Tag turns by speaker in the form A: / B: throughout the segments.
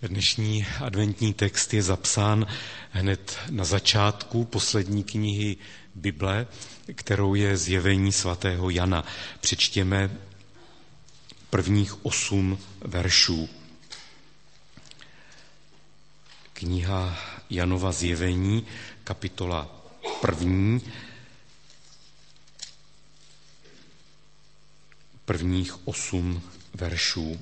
A: Dnešní adventní text je zapsán hned na začátku poslední knihy Bible, kterou je Zjevení svatého Jana. Přečtěme prvních 8 veršů. Kniha Janova Zjevení, kapitola 1, prvních 8 veršů.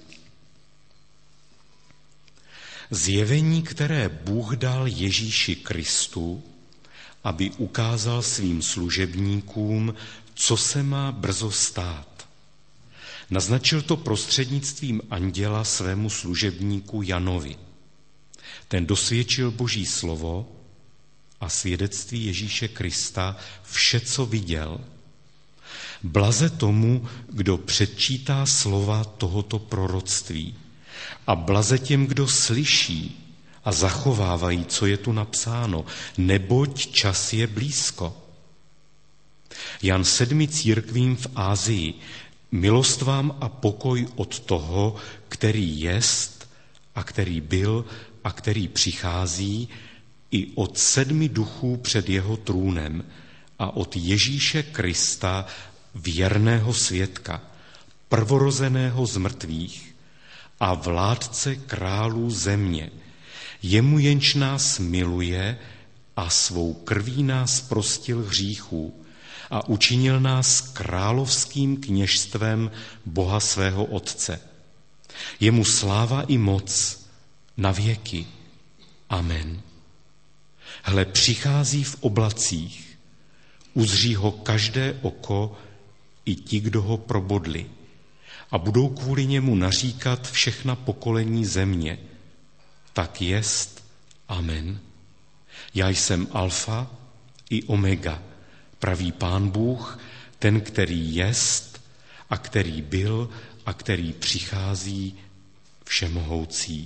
A: Zjevení, které Bůh dal Ježíši Kristu, aby ukázal svým služebníkům, co se má brzo stát. Naznačil to prostřednictvím anděla svému služebníku Janovi. Ten dosvědčil Boží slovo a svědectví Ježíše Krista vše, co viděl. Blaze tomu, kdo předčítá slova tohoto proroctví, a blaze těm, kdo slyší a zachovávají, co je tu napsáno, neboť čas je blízko. Jan 7 církvím v Asii, milost vám a pokoj od toho, který jest a který byl a který přichází, i od 7 duchů před jeho trůnem a od Ježíše Krista, věrného svědka, prvorozeného z mrtvých a vládce králů země. Jemu jenž nás miluje a svou krví nás prostil hříchů a učinil nás královským kněžstvem Boha svého Otce. Jemu sláva i moc na věky. Amen. Hle, přichází v oblacích, uzří ho každé oko i ti, kdo ho probodli, a budou kvůli němu naříkat všechna pokolení země. Tak jest. Amen. Já jsem Alfa i Omega, pravý Pán Bůh, ten, který jest a který byl a který přichází, všemohoucí.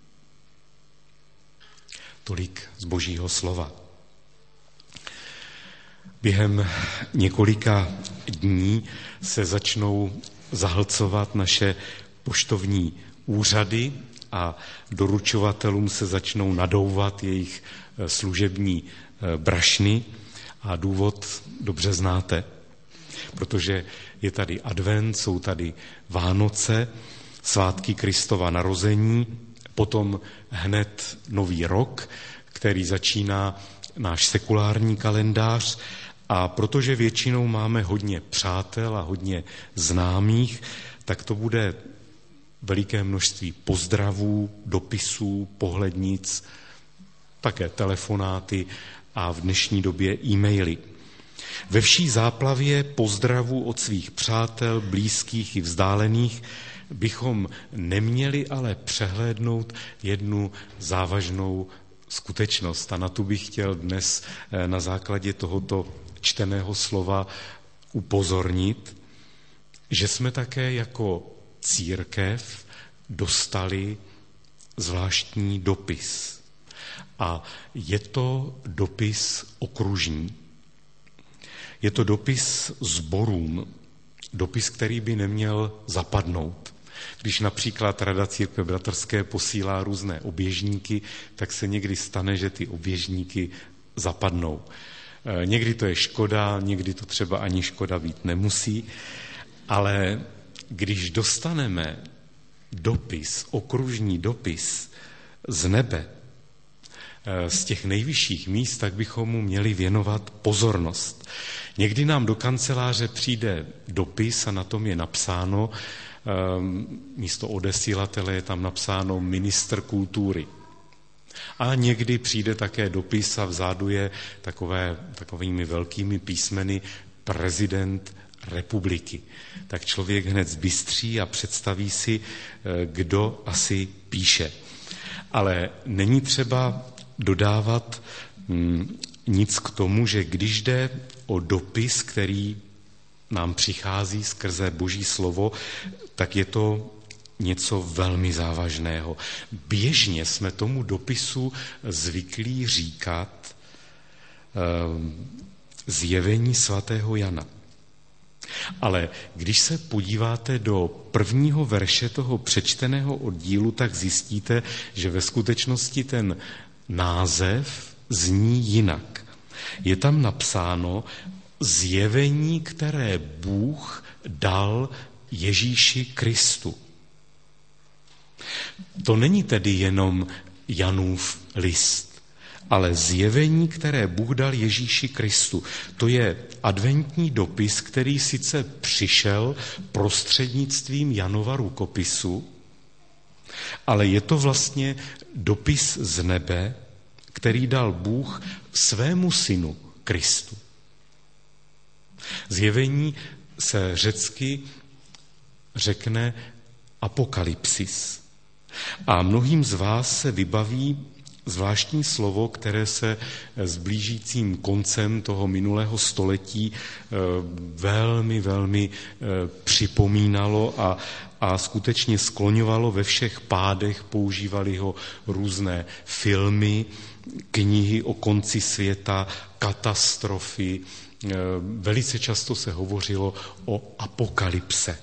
A: Tolik z Božího slova. Během několika dní se začnou zahlcovat naše poštovní úřady a doručovatelům se začnou nadouvat jejich služební brašny a důvod dobře znáte, protože je tady advent, jsou tady Vánoce, svátky Kristova narození, potom hned nový rok, který začíná náš sekulární kalendář, a protože většinou máme hodně přátel a hodně známých, tak to bude veliké množství pozdravů, dopisů, pohlednic, také telefonáty a v dnešní době e-maily. Ve vší záplavě pozdravů od svých přátel, blízkých i vzdálených bychom neměli ale přehlédnout jednu závažnou skutečnost. A na tu bych chtěl dnes na základě tohoto čteného slova upozornit, že jsme také jako církev dostali zvláštní dopis. A je to dopis okružní. Je to dopis sborům, dopis, který by neměl zapadnout. Když například Rada církve bratrské posílá různé oběžníky, tak se někdy stane, že ty oběžníky zapadnou. Někdy to je škoda, někdy to třeba ani škoda být nemusí, ale když dostaneme dopis, okružní dopis z nebe, z těch nejvyšších míst, tak bychom mu měli věnovat pozornost. Někdy nám do kanceláře přijde dopis a na tom je napsáno, místo odesílatele je tam napsáno ministr kultury. A někdy přijde také dopis a vzadu je takovými velkými písmeny prezident republiky. Tak člověk hned zbystří a představí si, kdo asi píše. Ale není třeba dodávat nic k tomu, že když jde o dopis, který nám přichází skrze Boží slovo, tak je to něco velmi závažného. Běžně jsme tomu dopisu zvyklí říkat Zjevení svatého Jana. Ale když se podíváte do prvního verše toho přečteného oddílu, tak zjistíte, že ve skutečnosti ten název zní jinak. Je tam napsáno zjevení, které Bůh dal Ježíši Kristu. To není tedy jenom Janův list, ale zjevení, které Bůh dal Ježíši Kristu. To je adventní dopis, který sice přišel prostřednictvím Janova rukopisu, ale je to vlastně dopis z nebe, který dal Bůh svému synu Kristu. Zjevení se řecky řekne apokalypsis. A mnohým z vás se vybaví zvláštní slovo, které se s blížícím koncem toho minulého století velmi připomínalo a skutečně skloňovalo ve všech pádech, používali ho různé filmy, knihy o konci světa, katastrofy. Velice často se hovořilo o apokalypse.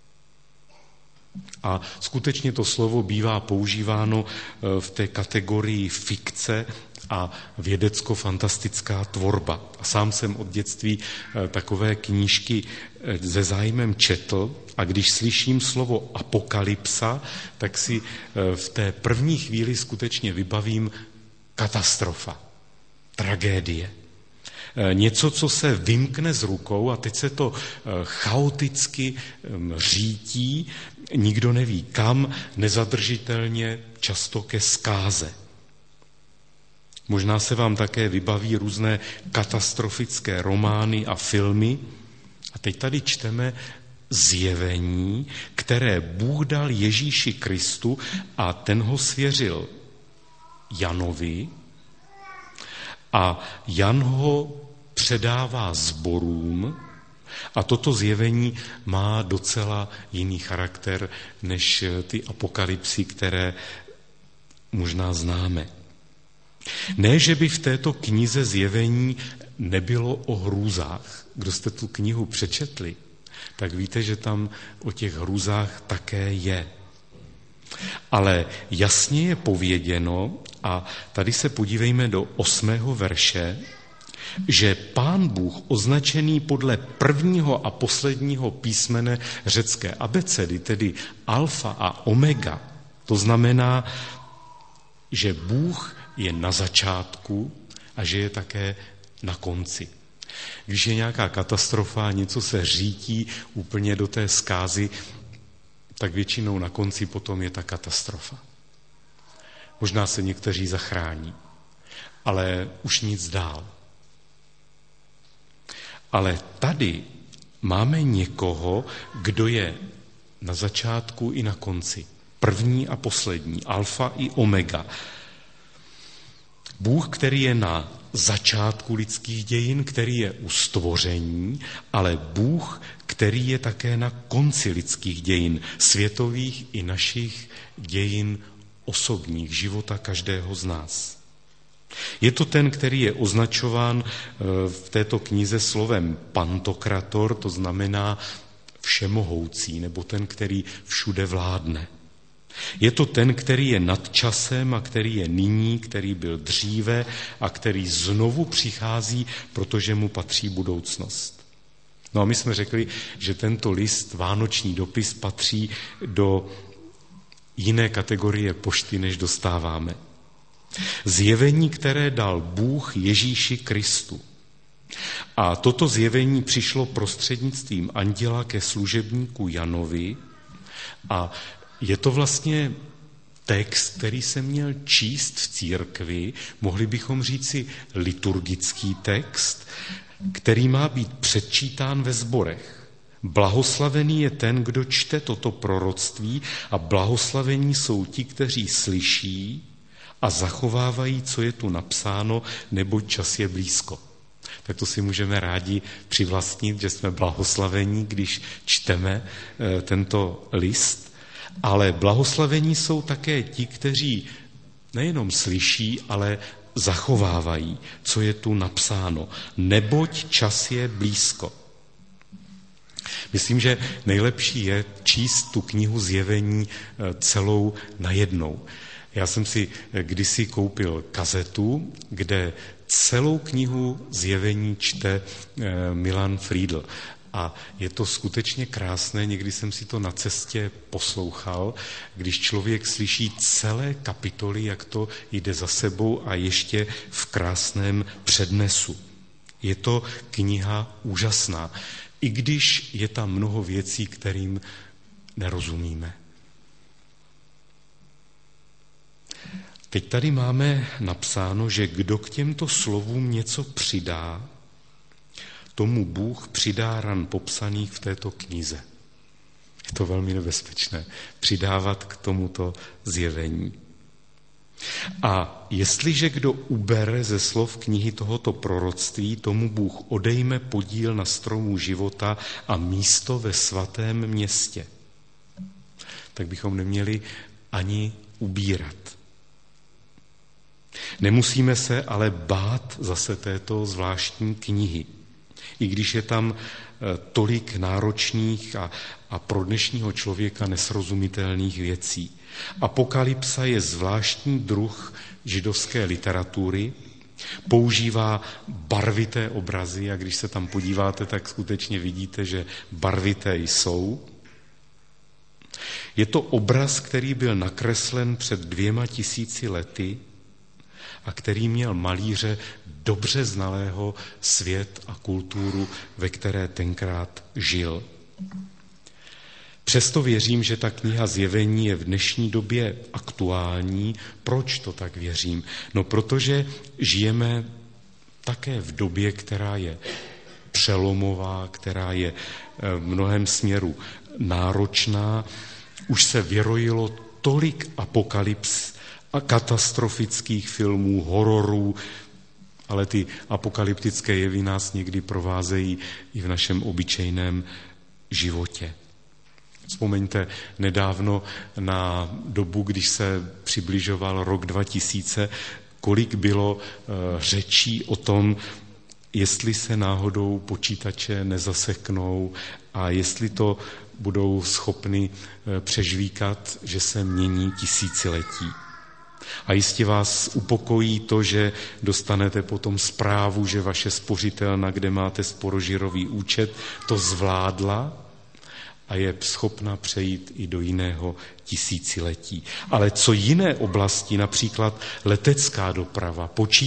A: A skutečně to slovo bývá používáno v té kategorii fikce a vědecko-fantastická tvorba. A sám jsem od dětství takové knížky se zájmem četl a když slyším slovo apokalypsa, tak si v té první chvíli skutečně vybavím katastrofa, tragédie. Něco, co se vymkne z rukou a teď se to chaoticky řítí, nikdo neví kam, nezadržitelně, často ke zkáze. Možná se vám také vybaví různé katastrofické romány a filmy. A teď tady čteme zjevení, které Bůh dal Ježíši Kristu a ten ho svěřil Janovi a Jan ho předává sborům a toto zjevení má docela jiný charakter než ty apokalypsy, které možná známe. Ne, že by v této knize zjevení nebylo o hrůzách. Kdo jste tu knihu přečetli, tak víte, že tam o těch hrůzách také je. Ale jasně je pověděno, a tady se podívejme do 8. verše, že Pán Bůh označený podle prvního a posledního písmene řecké abecedy, tedy alfa a omega, to znamená, že Bůh je na začátku a že je také na konci. Když je nějaká katastrofa, něco se řítí úplně do té zkázy, tak většinou na konci potom je ta katastrofa. Možná se někteří zachrání, ale už nic dál. Ale tady máme někoho, kdo je na začátku i na konci. První a poslední, alfa i omega. Bůh, který je na začátku lidských dějin, který je u stvoření, ale Bůh, který je také na konci lidských dějin, světových i našich dějin osobních, života každého z nás. Je to ten, který je označován v této knize slovem pantokrator, to znamená všemohoucí, nebo ten, který všude vládne. Je to ten, který je nad časem a který je nyní, který byl dříve a který znovu přichází, protože mu patří budoucnost. No a my jsme řekli, že tento list, vánoční dopis, patří do jiné kategorie pošty, než dostáváme. Zjevení, které dal Bůh Ježíši Kristu. A toto zjevení přišlo prostřednictvím anděla ke služebníku Janovi a je to vlastně text, který se měl číst v církvi, mohli bychom říci liturgický text, který má být předčítán ve sborech. Blahoslavený je ten, kdo čte toto proroctví a blahoslavení jsou ti, kteří slyší a zachovávají, co je tu napsáno, neboť čas je blízko. Tak to si můžeme rádi přivlastnit, že jsme blahoslavení, když čteme tento list, ale blahoslavení jsou také ti, kteří nejenom slyší, ale zachovávají, co je tu napsáno. Neboť čas je blízko. Myslím, že nejlepší je číst tu knihu Zjevení celou najednou. Já jsem si kdysi koupil kazetu, kde celou knihu Zjevení čte Milan Friedl. A je to skutečně krásné, někdy jsem si to na cestě poslouchal, když člověk slyší celé kapitoly, jak to jde za sebou a ještě v krásném přednesu. Je to kniha úžasná, i když je tam mnoho věcí, kterým nerozumíme. Teď tady máme napsáno, že kdo k těmto slovům něco přidá, tomu Bůh přidá ran popsaných v této knize. Je to velmi nebezpečné, přidávat k tomuto zjevení. A jestliže kdo ubere ze slov knihy tohoto proroctví, tomu Bůh odejme podíl na stromu života a místo ve svatém městě. Tak bychom neměli ani ubírat. Nemusíme se ale bát zase této zvláštní knihy. I když je tam tolik náročných a pro dnešního člověka nesrozumitelných věcí. Apokalypsa je zvláštní druh židovské literatury, používá barvité obrazy a když se tam podíváte, tak skutečně vidíte, že barvité jsou. Je to obraz, který byl nakreslen před 2000 lety a který měl malíře dobře znalého svět a kulturu, ve které tenkrát žil. Přesto věřím, že ta kniha Zjevení je v dnešní době aktuální. Proč to tak věřím? No, protože žijeme také v době, která je přelomová, která je v mnohem směru náročná. Už se vyrojilo tolik apokalyps a katastrofických filmů, hororů, ale ty apokalyptické jevy nás někdy provázejí i v našem obyčejném životě. Vzpomeňte nedávno na dobu, když se přibližoval rok 2000, kolik bylo řečí o tom, jestli se náhodou počítače nezaseknou a jestli to budou schopni přežvíkat, že se mění tisíciletí. A jistě vás upokojí to, že dostanete potom zprávu, že vaše spořitelna, kde máte sporožirový účet, to zvládla a je schopna přejít i do jiného tisíciletí. Ale co jiné oblasti, například letecká doprava,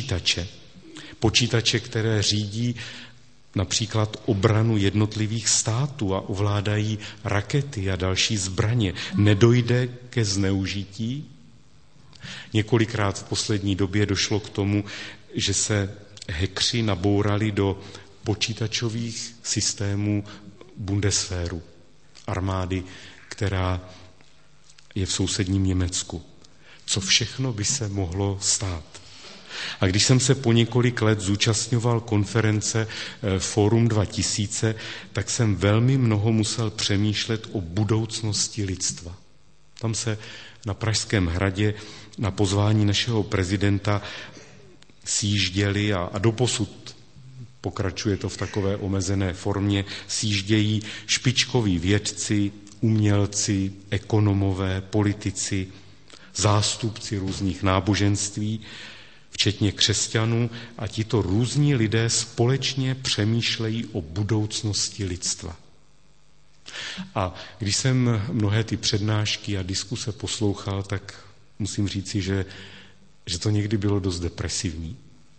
A: počítače, které řídí například obranu jednotlivých států a ovládají rakety a další zbraně, nedojde ke zneužití? Několikrát v poslední době došlo k tomu, že se hackři nabourali do počítačových systémů Bundeswehru, armády, která je v sousedním Německu. Co všechno by se mohlo stát? A když jsem se po několik let zúčastňoval konference Fórum 2000, tak jsem velmi mnoho musel přemýšlet o budoucnosti lidstva. Tam se na Pražském hradě na pozvání našeho prezidenta sjížděli a doposud pokračuje to v takové omezené formě, sjíždějí špičkoví vědci, umělci, ekonomové, politici, zástupci různých náboženství, včetně křesťanů, a tito různí lidé společně přemýšlejí o budoucnosti lidstva. A když jsem mnohé ty přednášky a diskuse poslouchal, tak musím říci, že to někdy bylo dost depresivní.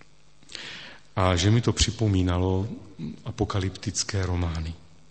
A: A že mi to připomínalo apokalyptické romány.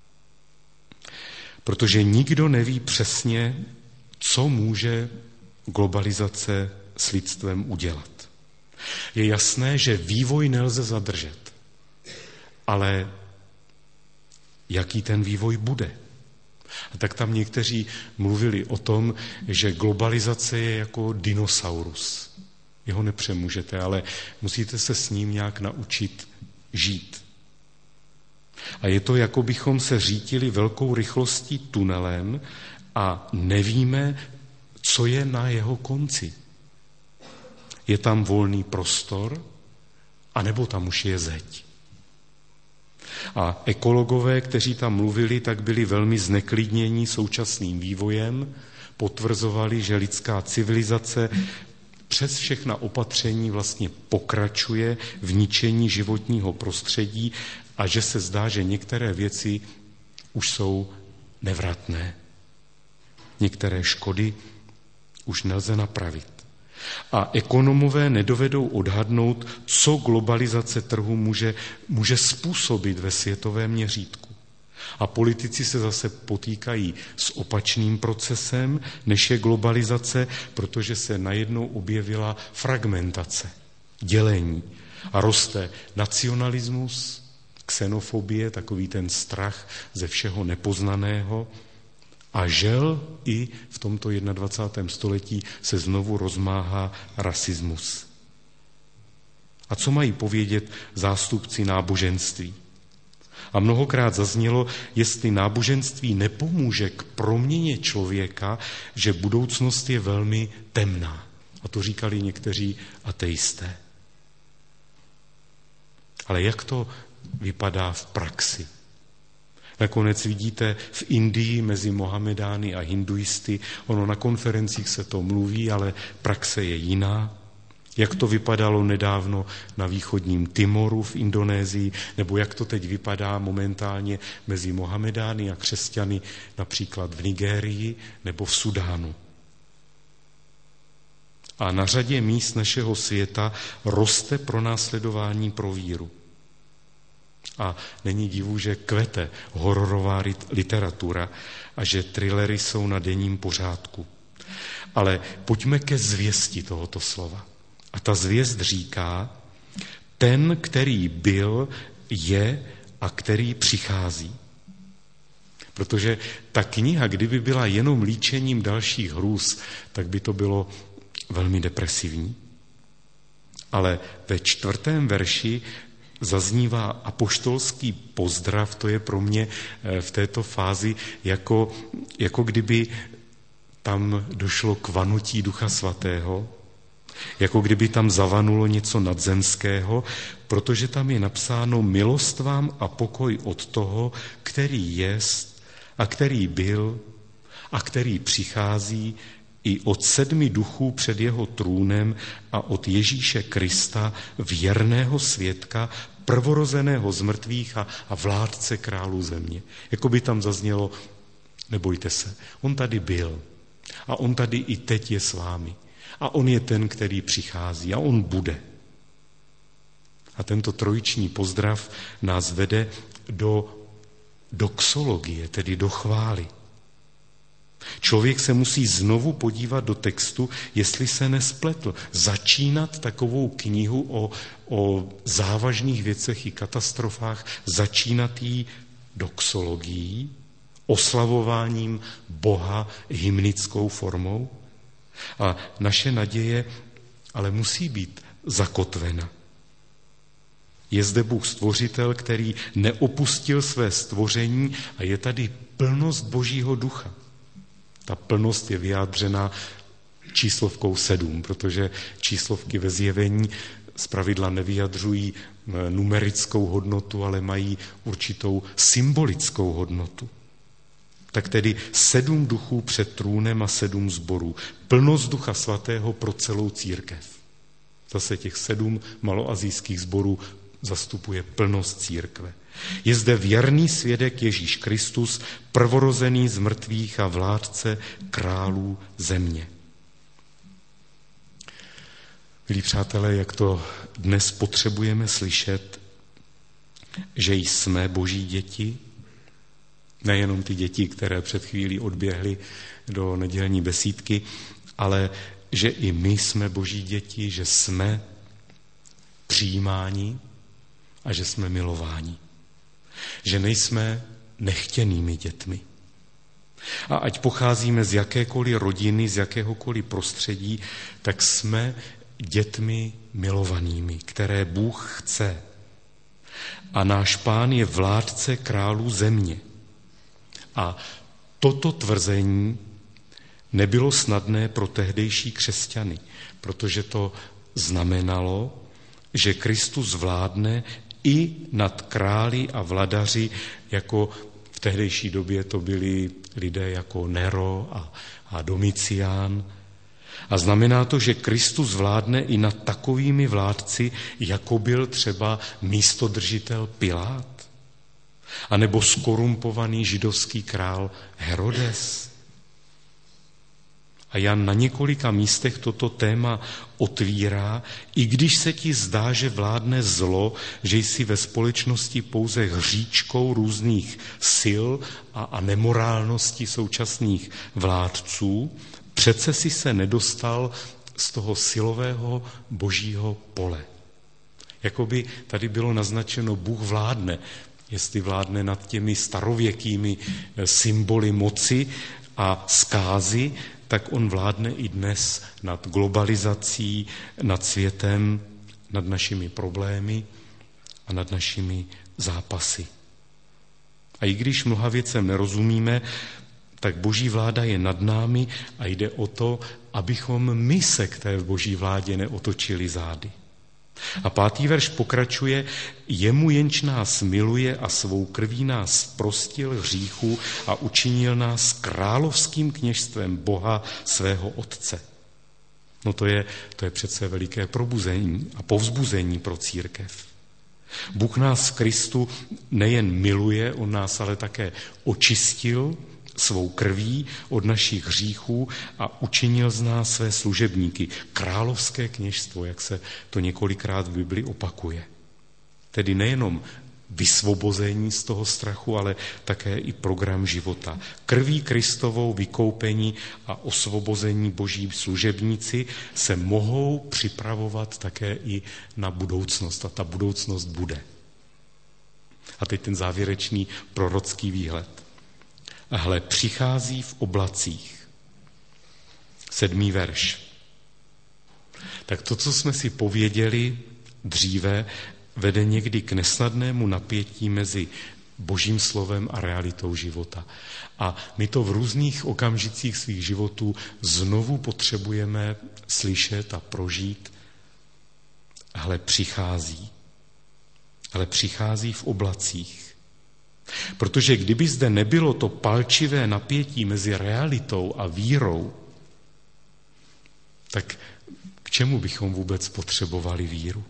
A: Protože nikdo neví přesně, co může globalizace s lidstvem udělat. Je jasné, že vývoj nelze zadržet. Ale jaký ten vývoj bude? A tak tam někteří mluvili o tom, že globalizace je jako dinosaurus. Jeho nepřemůžete, ale musíte se s ním nějak naučit žít. A je to, jako bychom se řítili velkou rychlostí tunelem a nevíme, co je na jeho konci. Je tam volný prostor, anebo tam už je zeď. A ekologové, kteří tam mluvili, tak byli velmi zneklidněni současným vývojem, potvrzovali, že lidská civilizace přes všechna opatření vlastně pokračuje v ničení životního prostředí a že se zdá, že některé věci už jsou nevratné. Některé škody už nelze napravit. A ekonomové nedovedou odhadnout, co globalizace trhu může způsobit ve světovém měřítku. A politici se zase potýkají s opačným procesem, než je globalizace, protože se najednou objevila fragmentace, dělení a roste nacionalismus, xenofobie, takový ten strach ze všeho nepoznaného. A žel i v tomto 21. století se znovu rozmáhá rasismus. A co mají povědět zástupci náboženství? A mnohokrát zaznělo, jestli náboženství nepomůže k proměně člověka, že budoucnost je velmi temná. A to říkali někteří ateisté. Ale jak to vypadá v praxi? Nakonec vidíte v Indii mezi Mohamedány a hinduisty, ono na konferencích se to mluví, ale praxe je jiná. Jak to vypadalo nedávno na východním Timoru v Indonésii, nebo jak to teď vypadá momentálně mezi Mohamedány a křesťany například v Nigérii nebo v Sudánu. A na řadě míst našeho světa roste pronásledování pro víru. A není divu, že kvete hororová literatura a že thrillery jsou na denním pořádku. Ale pojďme ke zvěsti tohoto slova. A ta zvěst říká, ten, který byl, je a který přichází. Protože ta kniha, kdyby byla jenom líčením dalších hrůz, tak by to bylo velmi depresivní. Ale ve 4. verši zaznívá apoštolský pozdrav, to je pro mě v této fázi jako kdyby tam došlo k vanutí Ducha Svatého, jako kdyby tam zavanulo něco nadzemského, protože tam je napsáno milost vám a pokoj od toho, který jest a který byl a který přichází i od 7 duchů před jeho trůnem a od Ježíše Krista, věrného svědka, prvorozeného z mrtvých a vládce králů země. Jako by tam zaznělo, nebojte se, on tady byl a on tady i teď je s vámi. A on je ten, který přichází a on bude. A tento trojiční pozdrav nás vede do doxologie, tedy do chvály. Člověk se musí znovu podívat do textu, jestli se nespletl. Začínat takovou knihu o závažných věcech i katastrofách, začínat jí doxologií, oslavováním Boha hymnickou formou. A naše naděje ale musí být zakotvena. Je zde Bůh stvořitel, který neopustil své stvoření a je tady plnost Božího ducha. Ta plnost je vyjádřena číslovkou 7, protože číslovky ve zjevení zpravidla nevyjadřují numerickou hodnotu, ale mají určitou symbolickou hodnotu. Tak tedy 7 duchů před trůnem a 7 sborů. Plnost Ducha Svatého pro celou církev. Zase těch 7 maloasijských sborů zastupuje plnost církve. Je zde věrný svědek Ježíš Kristus, prvorozený z mrtvých a vládce králů země. Milí přátelé, jak to dnes potřebujeme slyšet, že jsme Boží děti, nejenom ty děti, které před chvílí odběhly do nedělní besídky, ale že i my jsme Boží děti, že jsme přijímáni a že jsme milováni. Že nejsme nechtěnými dětmi. A ať pocházíme z jakékoliv rodiny, z jakéhokoliv prostředí, tak jsme dětmi milovanými, které Bůh chce. A náš Pán je vládce králů země. A toto tvrzení nebylo snadné pro tehdejší křesťany, protože to znamenalo, že Kristus vládne i nad králi a vladaři, jako v tehdejší době to byli lidé jako Nero a Domicián. A znamená to, že Kristus vládne i nad takovými vládci, jako byl třeba místodržitel Pilát, anebo skorumpovaný židovský král Herodes. A Jan na několika místech toto téma otvírá, i když se ti zdá, že vládne zlo, že jsi ve společnosti pouze hříčkou různých sil a nemorálnosti současných vládců, přece si se nedostal z toho silového božího pole. Jakoby tady bylo naznačeno, Bůh vládne, jestli vládne nad těmi starověkými symboly moci a zkázy, tak on vládne i dnes nad globalizací, nad světem, nad našimi problémy a nad našimi zápasy. A i když mnoha věcem nerozumíme, tak boží vláda je nad námi a jde o to, abychom my se k té boží vládě neotočili zády. A 5. verš pokračuje, jemu jenž nás miluje a svou krví nás prostil hříchu a učinil nás královským kněžstvem Boha svého Otce. No to je přece veliké probuzení a povzbuzení pro církev. Bůh nás v Kristu nejen miluje, on nás ale také očistil svou krví od našich hříchů a učinil z nás své služebníky. Královské kněžstvo, jak se to několikrát v Bibli opakuje. Tedy nejenom vysvobození z toho strachu, ale také i program života. Krví Kristovou vykoupení a osvobození boží služebníci se mohou připravovat také i na budoucnost. A ta budoucnost bude. A teď ten závěrečný prorocký výhled. A hle, přichází v oblacích. 7. verš. Tak to, co jsme si pověděli dříve, vede někdy k nesnadnému napětí mezi božím slovem a realitou života. A my to v různých okamžicích svých životů znovu potřebujeme slyšet a prožít. Hle, přichází. Ale přichází v oblacích. Protože kdyby zde nebylo to palčivé napětí mezi realitou a vírou, tak k čemu bychom vůbec potřebovali víru?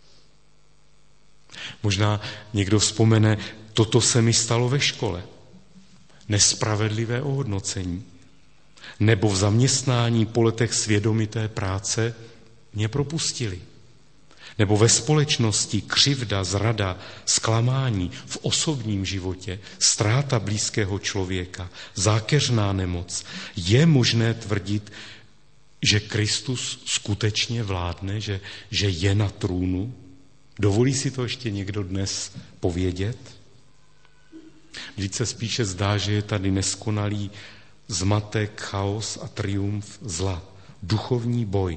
A: Možná někdo vzpomene, toto se mi stalo ve škole. Nespravedlivé ohodnocení. Nebo v zaměstnání po letech svědomité práce mě propustili. Nebo ve společnosti křivda, zrada, zklamání, v osobním životě, ztráta blízkého člověka, zákeřná nemoc. Je možné tvrdit, že Kristus skutečně vládne, že je na trůnu? Dovolí si to ještě někdo dnes povědět? Vždyť se spíše zdá, že je tady neskonalý zmatek, chaos a triumf zla. Duchovní boj.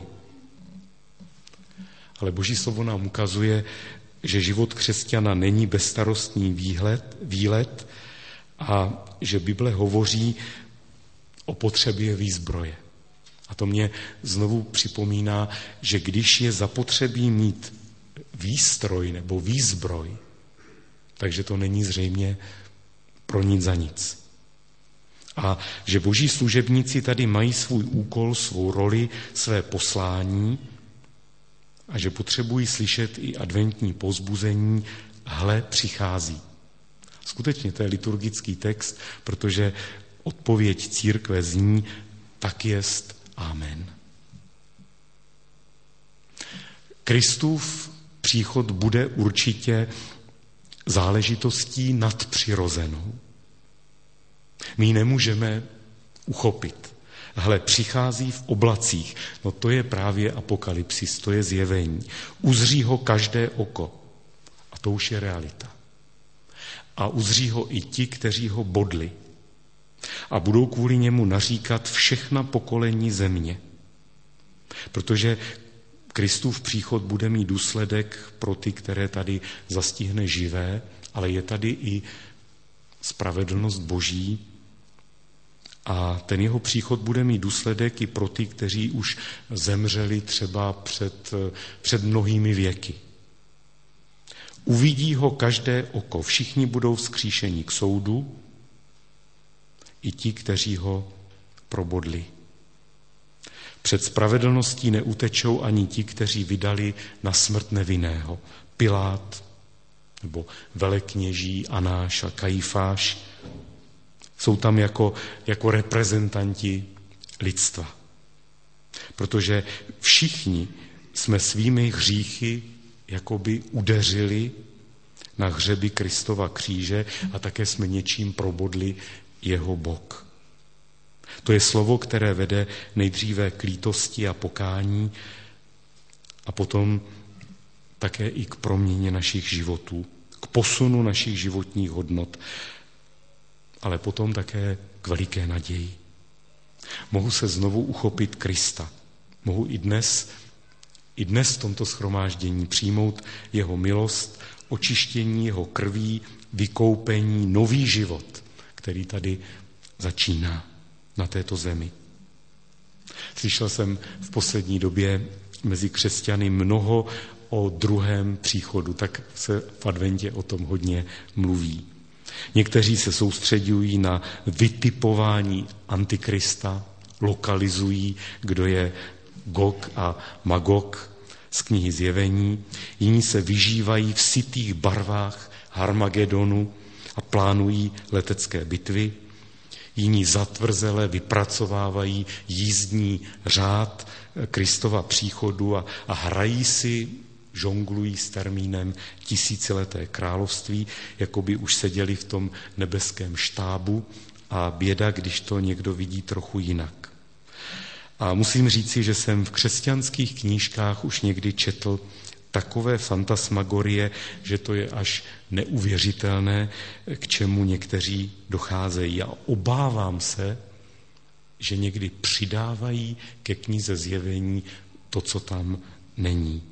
A: Ale boží slovo nám ukazuje, že život křesťana není bezstarostný výlet a že Bible hovoří o potřebě výzbroje. A to mě znovu připomíná, že když je zapotřebí mít výstroj nebo výzbroj, takže to není zřejmě pro nic za nic. A že boží služebníci tady mají svůj úkol, svou roli, své poslání a že potřebují slyšet i adventní povzbuzení, hle, přichází. Skutečně to je liturgický text, protože odpověď církve zní, tak jest, amen. Kristův příchod bude určitě záležitostí nadpřirozenou. My ji nemůžeme uchopit. Hle, přichází v oblacích. No to je právě apokalypsis, to je zjevení. Uzří ho každé oko. A to už je realita. A uzří ho i ti, kteří ho bodli. A budou kvůli němu naříkat všechna pokolení země. Protože Kristův příchod bude mít důsledek pro ty, které tady zastihne živé, ale je tady i spravedlnost Boží a ten jeho příchod bude mít důsledek i pro ty, kteří už zemřeli třeba před mnohými věky. Uvidí ho každé oko, všichni budou vzkříšeni k soudu, i ti, kteří ho probodli. Před spravedlností neutečou ani ti, kteří vydali na smrt nevinného. Pilát, nebo velekněží Anáš a Kajfáš, jsou tam jako reprezentanti lidstva. Protože všichni jsme svými hříchy jakoby udeřili na hřeby Kristova kříže a také jsme něčím probodli jeho bok. To je slovo, které vede nejdříve k lítosti a pokání a potom také i k proměně našich životů, k posunu našich životních hodnot, ale potom také k veliké naději. Mohu se znovu uchopit Krista. Mohu i dnes v tomto shromáždění přijmout jeho milost, očištění jeho krví, vykoupení, nový život, který tady začíná na této zemi. Slyšel jsem v poslední době mezi křesťany mnoho o druhém příchodu, tak se v adventě o tom hodně mluví. Někteří se soustředují na vytipování antikrista, lokalizují, kdo je Gog a Magog z knihy Zjevení. Jiní se vyžívají v sytých barvách Harmagedonu a plánují letecké bitvy. Jiní zatvrzele vypracovávají jízdní řád Kristova příchodu a hrají si, žonglují s termínem tisícileté království, jako by už seděli v tom nebeském štábu a běda, když to někdo vidí trochu jinak. A musím říci, že jsem v křesťanských knížkách už někdy četl takové fantasmagorie, že to je až neuvěřitelné, k čemu někteří docházejí. A obávám se, že někdy přidávají ke knize Zjevení to, co tam není.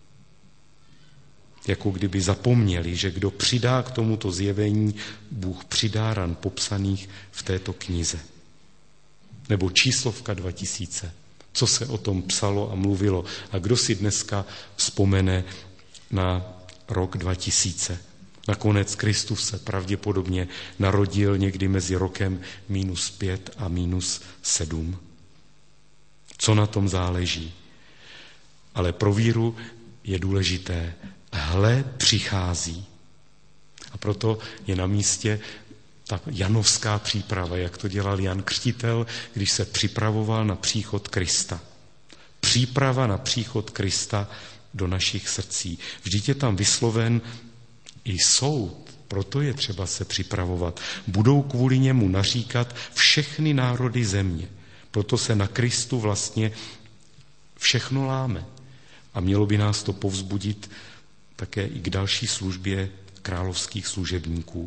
A: Jako kdyby zapomněli, že kdo přidá k tomuto zjevení, Bůh přidá ran popsaných v této knize. Nebo číslovka 2000. Co se o tom psalo a mluvilo. A kdo si dneska vzpomene na rok 2000. Nakonec Kristus se pravděpodobně narodil někdy mezi rokem -5 a -7. Co na tom záleží? Ale pro víru je důležité. Hle, přichází. A proto je na místě ta janovská příprava, jak to dělal Jan Křtitel, když se připravoval na příchod Krista. Příprava na příchod Krista do našich srdcí. Vždyť je tam vysloven i soud, proto je třeba se připravovat. Budou kvůli němu naříkat všechny národy země. Proto se na Kristu vlastně všechno láme. A mělo by nás to povzbudit také i k další službě královských služebníků.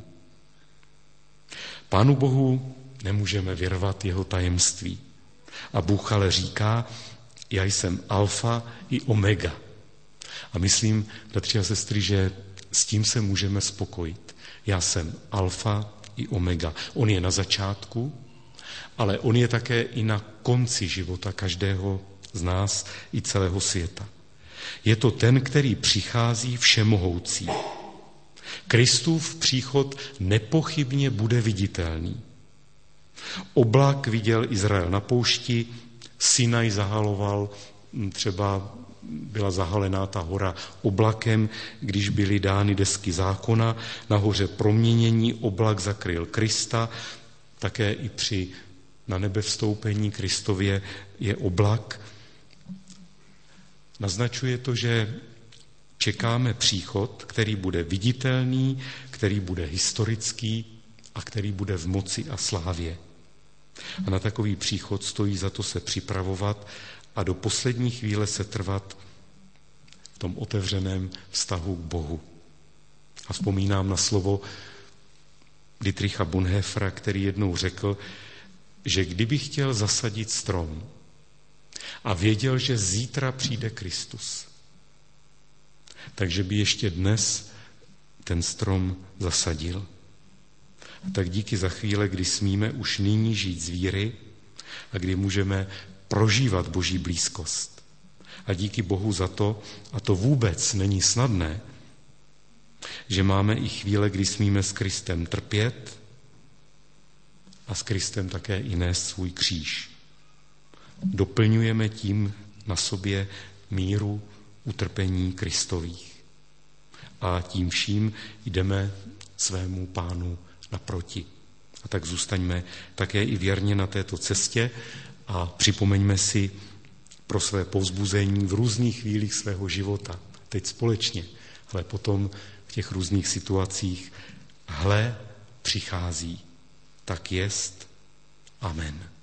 A: Pánu Bohu nemůžeme vyrvat jeho tajemství. A Bůh ale říká, já jsem alfa i omega. A myslím, bratři a sestry, že s tím se můžeme spokojit. Já jsem alfa i omega. On je na začátku, ale on je také i na konci života každého z nás i celého světa. Je to ten, který přichází všemohoucí. Kristův příchod nepochybně bude viditelný. Oblak viděl Izrael na poušti, Sinaj zahaloval, třeba byla zahalená ta hora oblakem, když byly dány desky zákona, nahoře proměnění oblak zakryl Krista, také i na nebe vstoupení Kristově je oblak. Naznačuje to, že čekáme příchod, který bude viditelný, který bude historický a který bude v moci a slávě. A na takový příchod stojí za to se připravovat a do poslední chvíle se trvat v tom otevřeném vztahu k Bohu. A vzpomínám na slovo Dietricha Bonhoeffera, který jednou řekl, že kdyby chtěl zasadit strom a věděl, že zítra přijde Kristus, takže by ještě dnes ten strom zasadil. A tak díky za chvíle, kdy smíme už nyní žít z víry a kdy můžeme prožívat Boží blízkost. A díky Bohu za to, a to vůbec není snadné, že máme i chvíle, kdy smíme s Kristem trpět a s Kristem také i nést svůj kříž. Doplňujeme tím na sobě míru utrpení Kristových. A tím vším jdeme svému Pánu naproti. A tak zůstaňme také i věrně na této cestě a připomeňme si pro své povzbuzení v různých chvílích svého života, teď společně, ale potom v těch různých situacích, hle, přichází, tak jest. Amen.